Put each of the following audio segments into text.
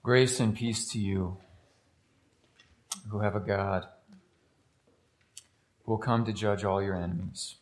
Grace and peace to you who have a God who will come to judge all your enemies.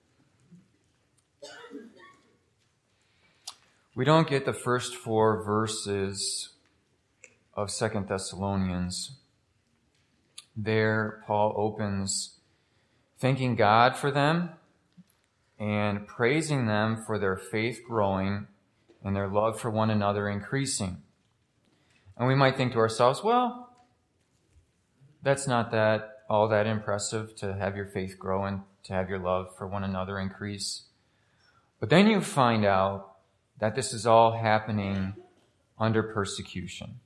We don't get the first 4 verses of 2 Thessalonians. There, Paul opens thanking God for them and praising them for their faith growing and their love for one another increasing. And we might think to ourselves, well, that's not all that impressive to have your faith grow and to have your love for one another increase. But then you find out that this is all happening under persecution.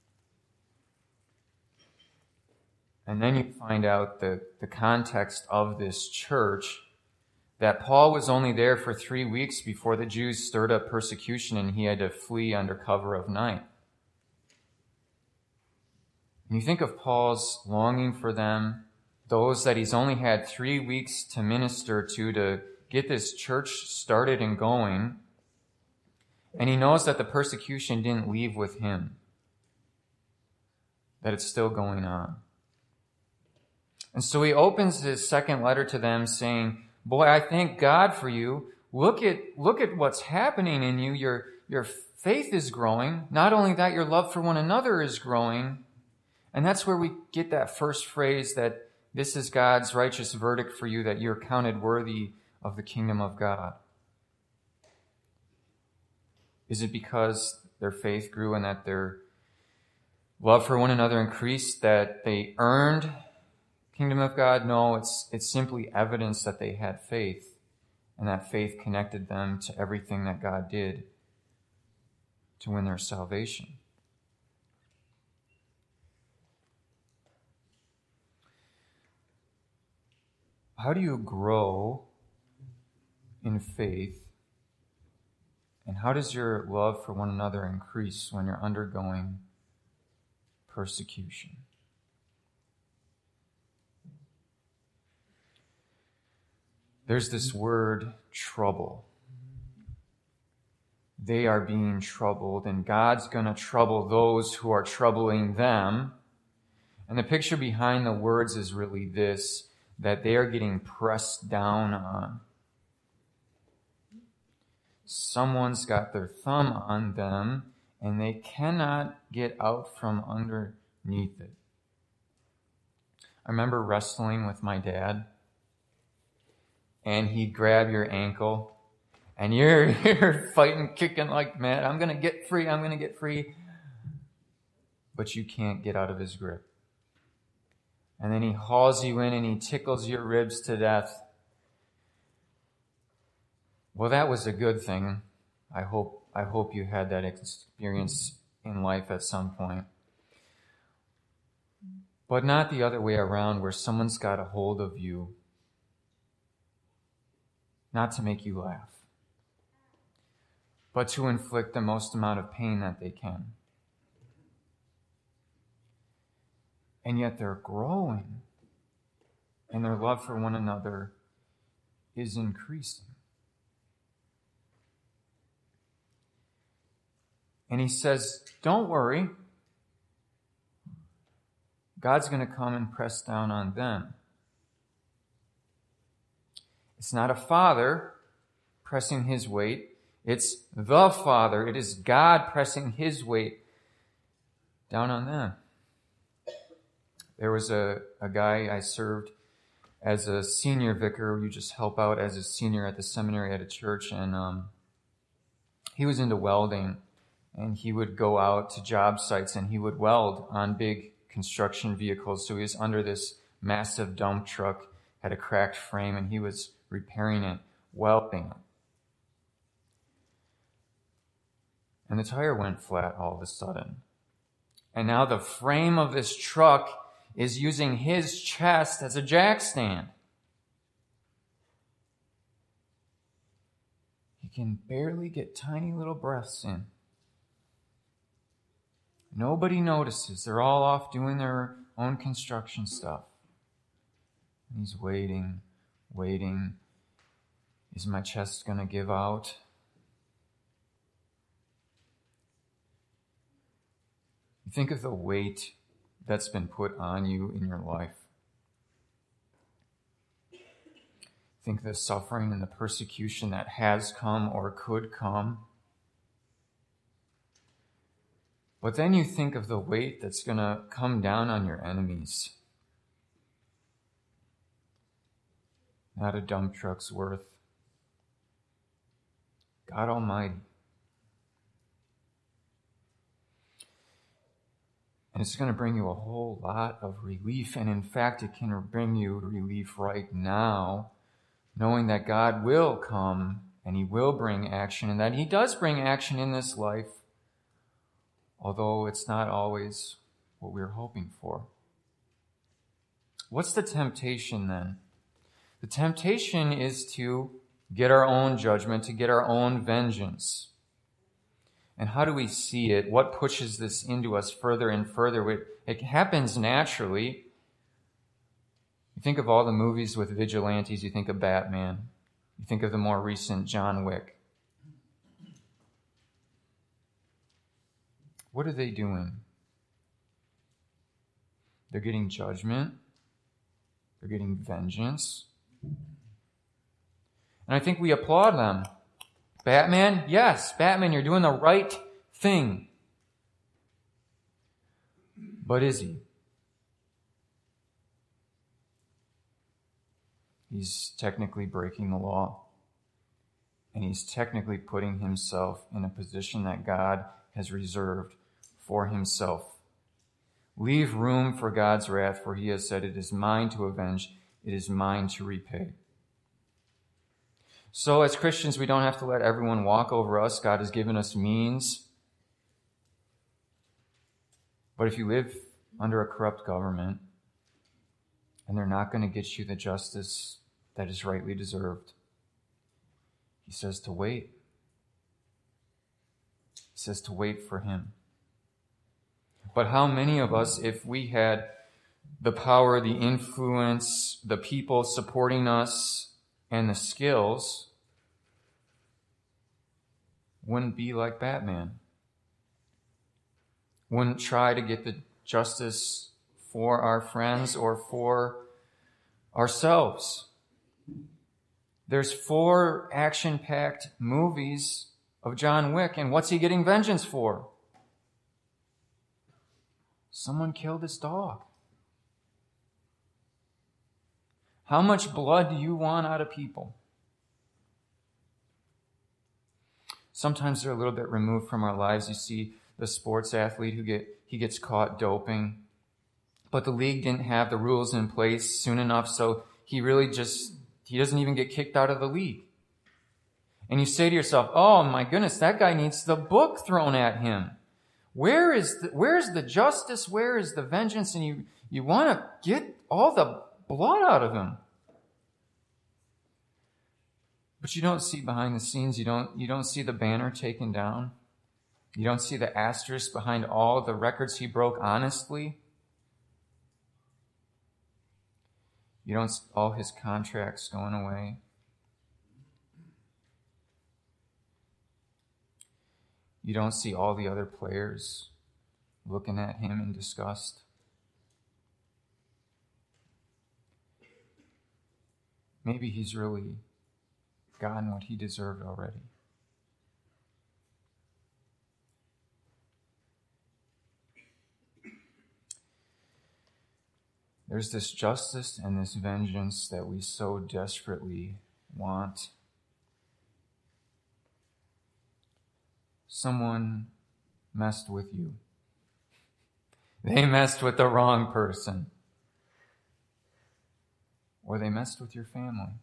And then you find out the context of this church, that Paul was only there for 3 weeks before the Jews stirred up persecution and he had to flee under cover of night. And you think of Paul's longing for them, those that he's only had 3 weeks to minister to get this church started and going. And he knows that the persecution didn't leave with him, that it's still going on. And so he opens his second letter to them saying, boy, I thank God for you. Look at what's happening in you. Your faith is growing. Not only that, your love for one another is growing. And that's where we get that first phrase that this is God's righteous verdict for you, that you're counted worthy of the kingdom of God. Is it because their faith grew and that their love for one another increased, that they earned kingdom of God? No, it's simply evidence that they had faith, and that faith connected them to everything that God did to win their salvation. How do you grow in faith, and how does your love for one another increase when you're undergoing persecution? There's this word, trouble. They are being troubled, and God's going to trouble those who are troubling them. And the picture behind the words is really this, that they are getting pressed down on. Someone's got their thumb on them, and they cannot get out from underneath it. I remember wrestling with my dad, and he'd grab your ankle, and you're fighting, kicking like mad. I'm going to get free. But you can't get out of his grip. And then he hauls you in and he tickles your ribs to death. Well, that was a good thing. I hope you had that experience in life at some point. But not the other way around, where someone's got a hold of you, not to make you laugh, but to inflict the most amount of pain that they can. And yet they're growing, and their love for one another is increasing. And he says, don't worry. God's going to come and press down on them. It's not a father pressing his weight. It's the Father. It is God pressing his weight down on them. There was a guy I served as a senior vicar. You just help out as a senior at the seminary at a church. And he was into welding. And he would go out to job sites and he would weld on big construction vehicles. So he was under this massive dump truck, had a cracked frame, and he was repairing it, welding it. And the tire went flat all of a sudden. And now the frame of this truck is using his chest as a jack stand. He can barely get tiny little breaths in. Nobody notices. They're all off doing their own construction stuff. And he's waiting. Is my chest going to give out? Think of the weight that's been put on you in your life. Think of the suffering and the persecution that has come or could come. But then you think of the weight that's going to come down on your enemies. Not a dump truck's worth. God Almighty. And it's going to bring you a whole lot of relief. And in fact, it can bring you relief right now, knowing that God will come and He will bring action, and that He does bring action in this life, although it's not always what we're hoping for. What's the temptation then? The temptation is to get our own judgment, to get our own vengeance. And how do we see it? What pushes this into us further and further? It happens naturally. You think of all the movies with vigilantes, you think of Batman. You think of the more recent John Wick. What are they doing? They're getting judgment. They're getting vengeance. And I think we applaud them. Batman, yes, Batman, you're doing the right thing. But is he? He's technically breaking the law. And he's technically putting himself in a position that God has reserved for himself. Leave room for God's wrath, for he has said, "It is mine to avenge, it is mine to repay." So as Christians, we don't have to let everyone walk over us. God has given us means. But if you live under a corrupt government, and they're not going to get you the justice that is rightly deserved, he says to wait. He says to wait for him. But how many of us, if we had the power, the influence, the people supporting us, and the skills, wouldn't be like Batman? Wouldn't try to get the justice for our friends or for ourselves? There's 4 action-packed movies of John Wick, and what's he getting vengeance for? Someone killed his dog. How much blood do you want out of people? Sometimes they're a little bit removed from our lives. You see the sports athlete he gets caught doping, but the league didn't have the rules in place soon enough, so he doesn't even get kicked out of the league. And you say to yourself, "Oh my goodness, that guy needs the book thrown at him. Where's the justice? Where is the vengeance?" And you want to get all the blood out of him. But you don't see behind the scenes. You don't see the banner taken down. You don't see the asterisk behind all the records he broke honestly. You don't see all his contracts going away. You don't see all the other players looking at him in disgust. Maybe he's really gotten what he deserved already. There's this justice and this vengeance that we so desperately want. Someone messed with you. They messed with the wrong person. Or they messed with your family.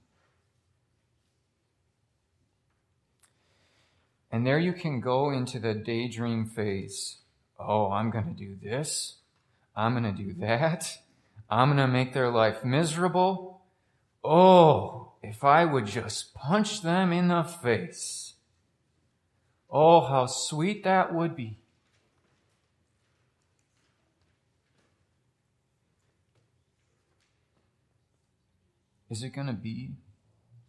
And there you can go into the daydream phase. Oh, I'm going to do this. I'm going to do that. I'm going to make their life miserable. Oh, if I would just punch them in the face. Oh, how sweet that would be. Is it going to be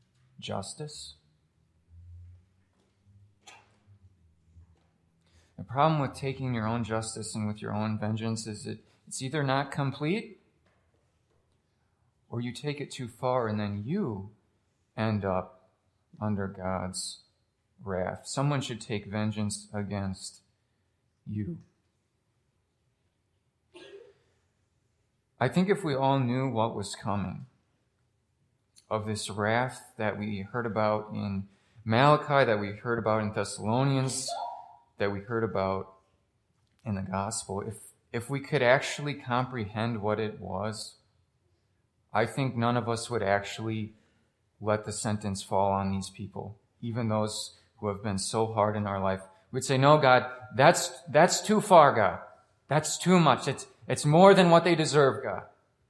justice? problem with taking your own justice and with your own vengeance is it's either not complete, or you take it too far and then you end up under God's wrath. Someone should take vengeance against you. I think if we all knew what was coming, of this wrath that we heard about in Malachi, that we heard about in Thessalonians, that we heard about in the gospel, if we could actually comprehend what it was, I think none of us would actually let the sentence fall on these people, even those who have been so hard in our life. We'd say, no, God, that's too far, God. That's too much. It's more than what they deserve, God.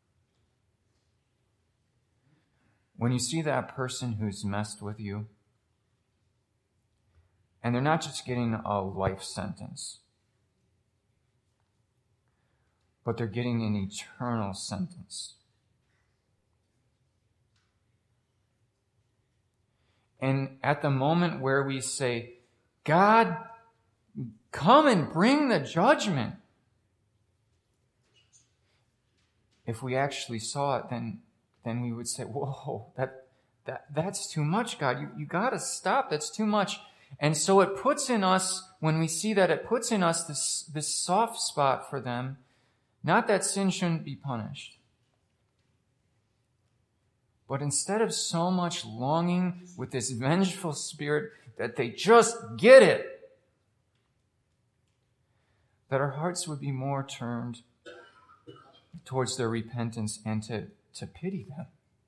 When you see that person who's messed with you, and they're not just getting a life sentence, but they're getting an eternal sentence. And at the moment where we say, God, come and bring the judgment, if we actually saw it, then we would say, whoa, that's too much, God. You got to stop. That's too much. And so it puts in us, when we see that, it puts in us this soft spot for them. Not that sin shouldn't be punished, but instead of so much longing with this vengeful spirit that they just get it, that our hearts would be more turned towards their repentance and to pity them.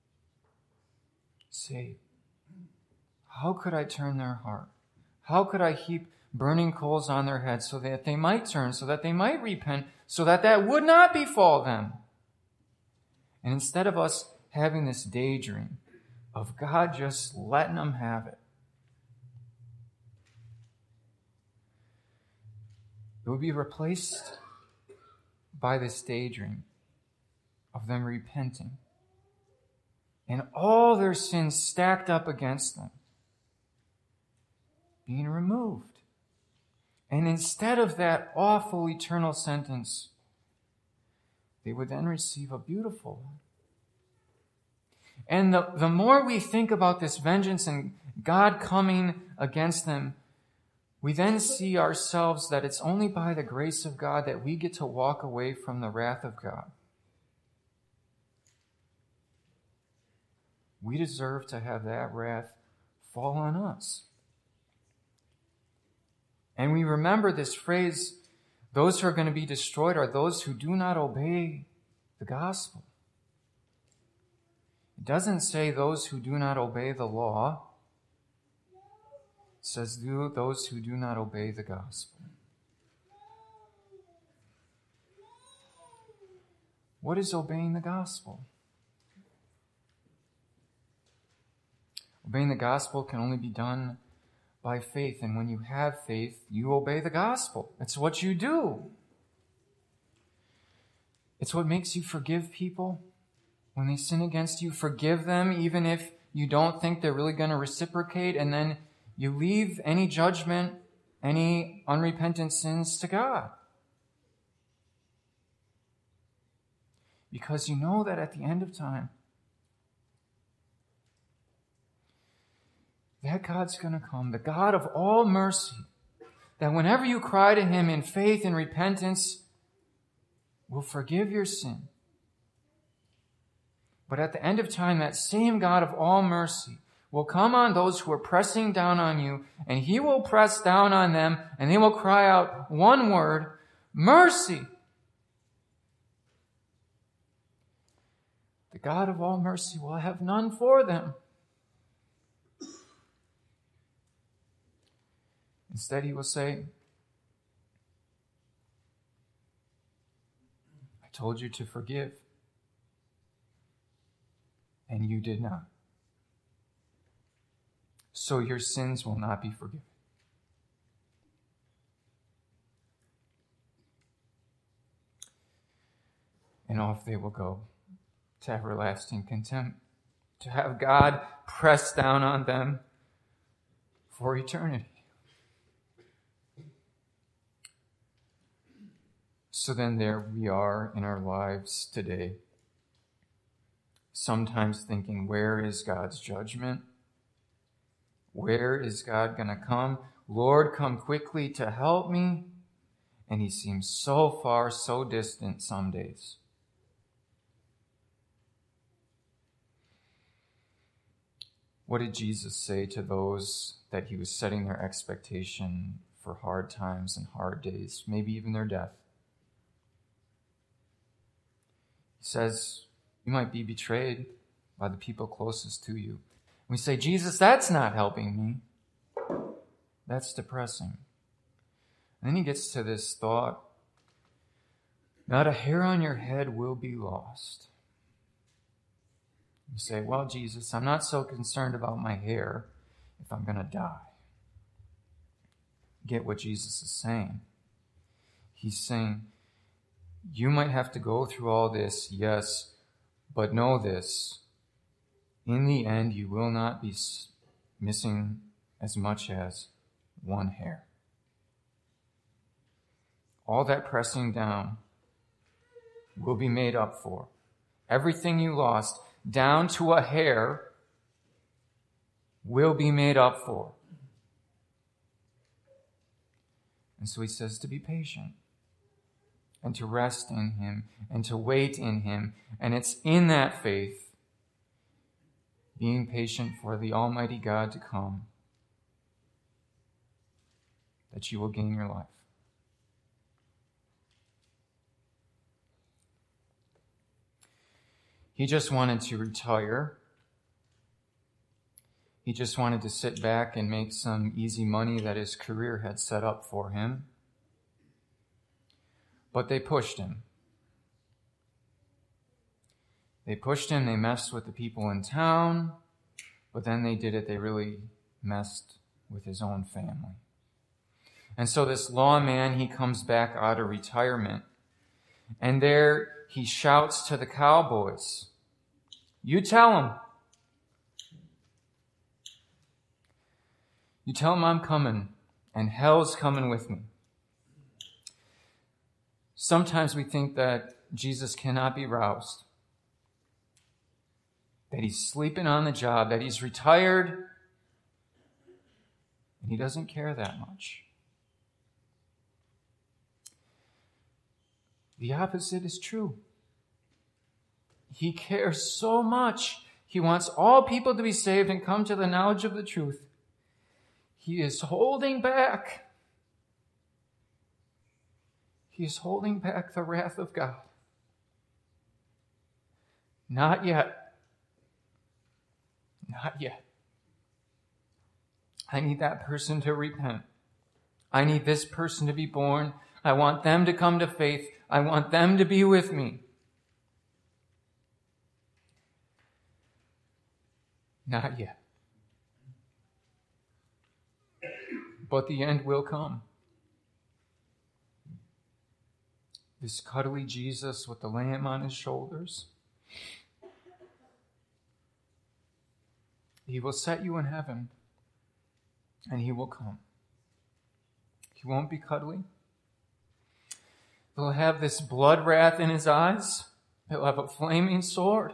Say, how could I turn their heart? How could I heap burning coals on their heads so that they might turn, so that they might repent, so that would not befall them? And instead of us having this daydream of God just letting them have it, it would be replaced by this daydream of them repenting and all their sins stacked up against them being removed. And instead of that awful eternal sentence, they would then receive a beautiful one. And the more we think about this vengeance and God coming against them, we then see ourselves that it's only by the grace of God that we get to walk away from the wrath of God. We deserve to have that wrath fall on us. And we remember this phrase, those who are going to be destroyed are those who do not obey the gospel. It doesn't say those who do not obey the law. It says those who do not obey the gospel. What is obeying the gospel? Obeying the gospel can only be done by faith. And when you have faith, you obey the gospel. It's what you do. It's what makes you forgive people. When they sin against you, forgive them, even if you don't think they're really going to reciprocate. And then you leave any judgment, any unrepentant sins to God. Because you know that at the end of time, that God's going to come, the God of all mercy, that whenever you cry to Him in faith and repentance, will forgive your sin. But at the end of time, that same God of all mercy will come on those who are pressing down on you, and He will press down on them, and they will cry out one word, mercy. The God of all mercy will have none for them. Instead, He will say, I told you to forgive, and you did not. So your sins will not be forgiven. And off they will go to everlasting contempt, to have God press down on them for eternity. So then there we are in our lives today, sometimes thinking, where is God's judgment? Where is God going to come? Lord, come quickly to help me. And he seems so far, so distant some days. What did Jesus say to those that he was setting their expectation for hard times and hard days, maybe even their death? He says, you might be betrayed by the people closest to you. We say, Jesus, that's not helping me. That's depressing. And then he gets to this thought, not a hair on your head will be lost. You say, well, Jesus, I'm not so concerned about my hair if I'm going to die. Get what Jesus is saying. He's saying, you might have to go through all this, yes, but know this. In the end, you will not be missing as much as one hair. All that pressing down will be made up for. Everything you lost, down to a hair, will be made up for. And so he says to be patient and to rest in him and to wait in him. And it's in that faith, being patient for the Almighty God to come, that you will gain your life. He just wanted to retire. He just wanted to sit back and make some easy money that his career had set up for him. But they pushed him. They pushed him, they messed with the people in town, but then they really messed with his own family. And so this lawman, he comes back out of retirement, and there he shouts to the cowboys, you tell them. You tell them I'm coming, and hell's coming with me. Sometimes we think that Jesus cannot be roused, that he's sleeping on the job, that he's retired, and he doesn't care that much. The opposite is true. He cares so much. He wants all people to be saved and come to the knowledge of the truth. He is holding back. He is holding back the wrath of God. Not yet. Not yet. I need that person to repent. I need this person to be born. I want them to come to faith. I want them to be with me. Not yet. But the end will come. This cuddly Jesus with the lamb on his shoulders, he will set you in heaven, and he will come. He won't be cuddly. He'll have this blood wrath in his eyes. He'll have a flaming sword.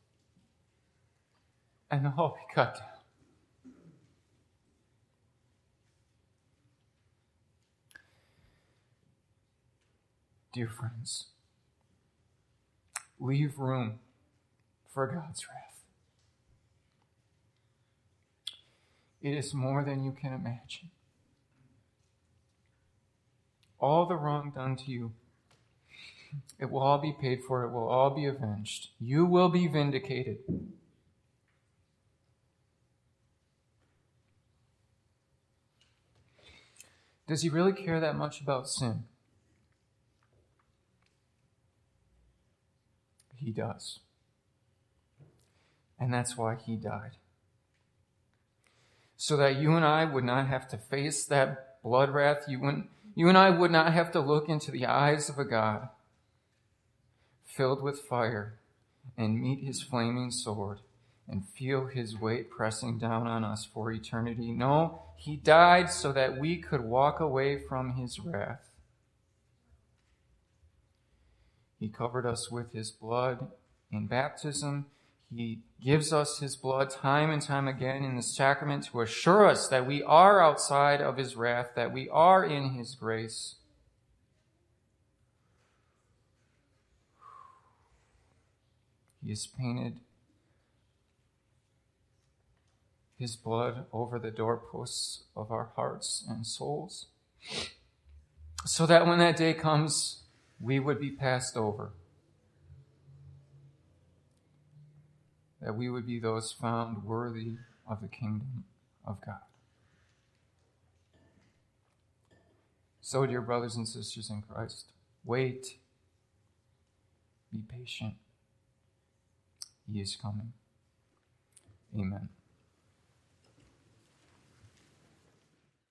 And he'll be cut down. Dear friends, leave room for God's wrath. It is more than you can imagine. All the wrong done to you, it will all be paid for. It will all be avenged. You will be vindicated. Does he really care that much about sin? He does. And that's why he died. So that you and I would not have to face that blood wrath. You and I would not have to look into the eyes of a God filled with fire and meet his flaming sword and feel his weight pressing down on us for eternity. No, he died so that we could walk away from his wrath. He covered us with his blood in baptism. He gives us his blood time and time again in the sacrament to assure us that we are outside of his wrath, that we are in his grace. He has painted his blood over the doorposts of our hearts and souls, so that when that day comes, we would be passed over, that we would be those found worthy of the kingdom of God. So, dear brothers and sisters in Christ, wait, be patient. He is coming. Amen.